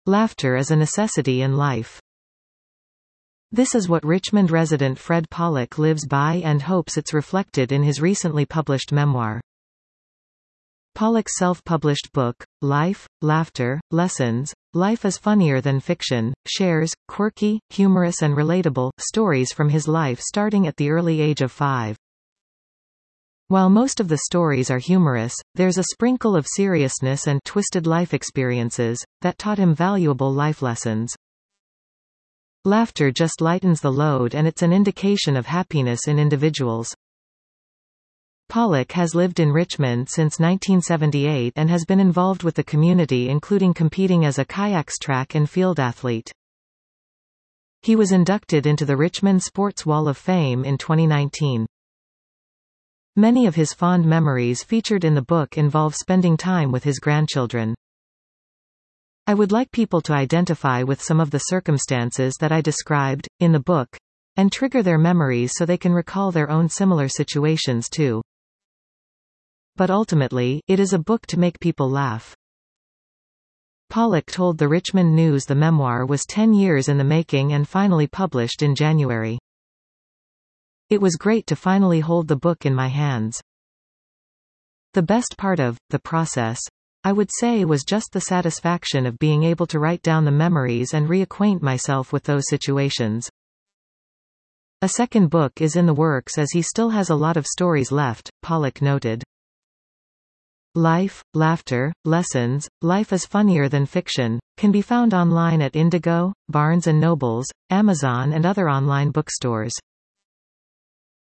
Laughter is a necessity in life. This is what Richmond resident Fred Pollock lives by and hopes it's reflected in his recently published memoir. Pollock's self-published book, Life, Laughter, Lessons, Life is Funnier Than Fiction, shares quirky, humorous and relatable stories from his life starting at the early age of 5. While most of the stories are humorous, there's a sprinkle of seriousness and twisted life experiences that taught him valuable life lessons. Laughter just lightens the load, and it's an indication of happiness in individuals. Pollock has lived in Richmond since 1978 and has been involved with the community, including competing as a kayaks track and field athlete. He was inducted into the Richmond Sports Wall of Fame in 2019. Many of his fond memories featured in the book involve spending time with his grandchildren. I would like people to identify with some of the circumstances that I described in the book, and trigger their memories so they can recall their own similar situations too. But ultimately, it is a book to make people laugh. Pollock told the Richmond News the memoir was 10 years in the making and finally published in January. It was great to finally hold the book in my hands. The best part of the process, I would say, was just the satisfaction of being able to write down the memories and reacquaint myself with those situations. A second book is in the works as he still has a lot of stories left, Pollock noted. Life, Laughter, Lessons, Life is Funnier Than Fiction can be found online at Indigo, Barnes & Nobles, Amazon and other online bookstores.